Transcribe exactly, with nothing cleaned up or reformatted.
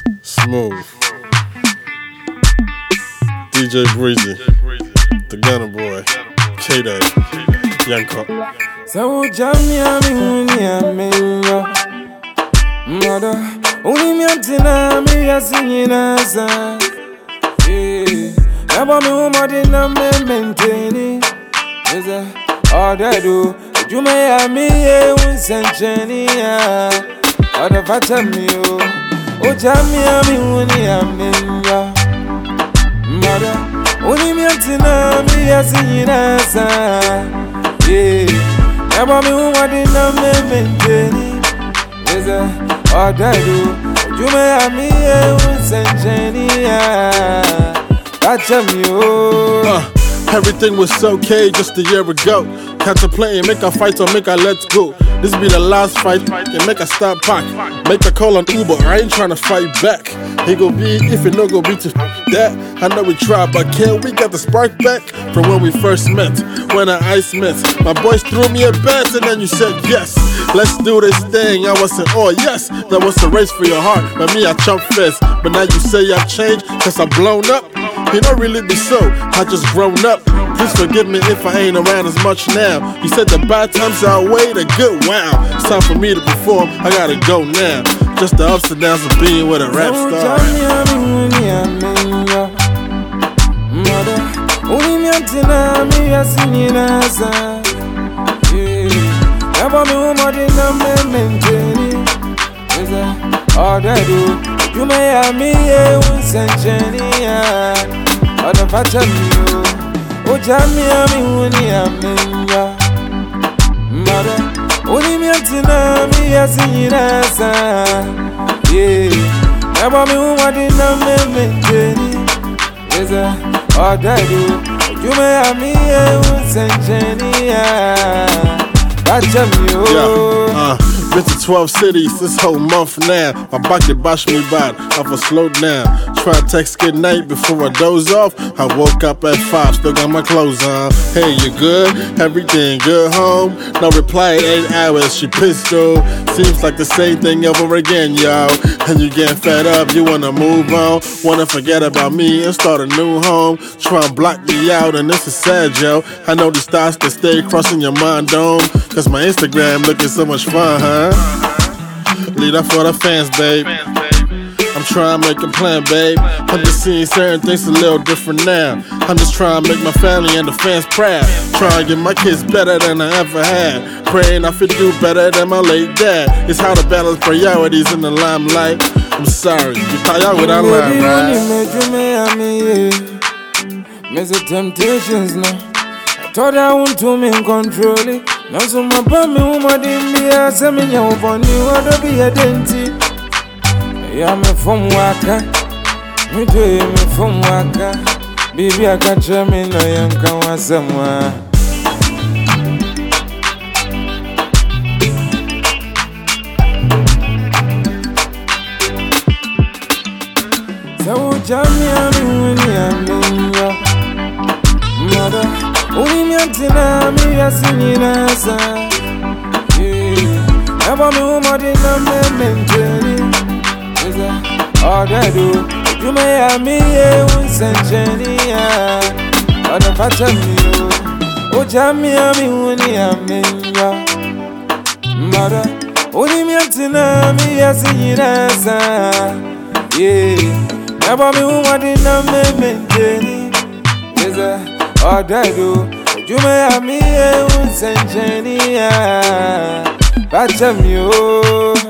Smooth. D J Breezy. The Gunner Boy. K-Day. Young Cop. So jamia mi unia menyo Mother Uni mi amtina mi yasinyina sa Eh Eba mi umadi na me maintaini Eza Odedu Jume ya mi ye unsencheni ya Oda fata mi o O jamia mi unia menyo Mother Uni mi amtina mi yasinyina sa Yeah Eba mi umadi na me maintaini Eza Odedu Jume ya mi ye unsencheni ya Fata mi o Everything was okay just a year ago. Contemplating, make a fight or make a let's go. This be the last fight, and make a stop pack. Make a call on Uber, I ain't tryna fight back. He gon' be, if it no go be to that. I know we tried, but can we get the spark back from when we first met? When our ice met, my boys threw me a bet and then you said yes. Let's do this thing, I wasn't, oh yes. That was a race for your heart, but me I jumped fast. But now you say I've changed, cause I'm blown up. You don't really be so, I just grown up. Please forgive me if I ain't around as much now. You said the bad times outweigh the good, wow. It's time for me to perform, I gotta go now. Just the ups and downs of being with a rap star. You may have me a unsencheni ya Oda fata mi o O jamia mi uni amenya Mara Uni mi amtina mi yasinyina sa Yeah Eba mi umadi na me maintaini Eza Oda do You may have me a unsencheni ya Fata mi o Been to twelve cities this whole month now. My bucket bash me bad, I for slow down. Try to text good night before I doze off. I woke up at five, still got my clothes on. Hey, you good? Everything good home? No reply, eight hours, she pissed though. Seems like the same thing over again, yo. And you getting fed up, you wanna move on. Wanna forget about me and start a new home. Try and block me out and this is sad, yo. I know these thoughts that stay crossing your mind, dome. Cause my Instagram looking so much fun, huh? Leave that for the fans, babe. I'm trying to make a plan, babe. I'm just seeing certain things a little different now. I'm just trying to make my family and the fans proud. Trying to get my kids better than I ever had. Praying I fit do better than my late dad. It's how to balance priorities in the limelight. I'm sorry, you thought y'all would out line, right? Miss the temptations now. I thought I want to me control it. Now so my baby woman didn't be a seminar for new order be a denti. Yeah, me from Waka. Me do me from Waka. Baby, I can't tell me no young can want someone. So Jamia me when you mother. Uni mi amtina mi yasinyina sa Yeah Eba mi umadi na me maintaini Eza Odedu Jume ya mi ye unsencheni ya Oda fata mi o O jamia mi uni amenya Mara Uni mi amtina mi yasinyina sa Yeah Eba mi umadi na me maintaini Eza Odedu Jume ya mi ye unsencheni ya Fata mi o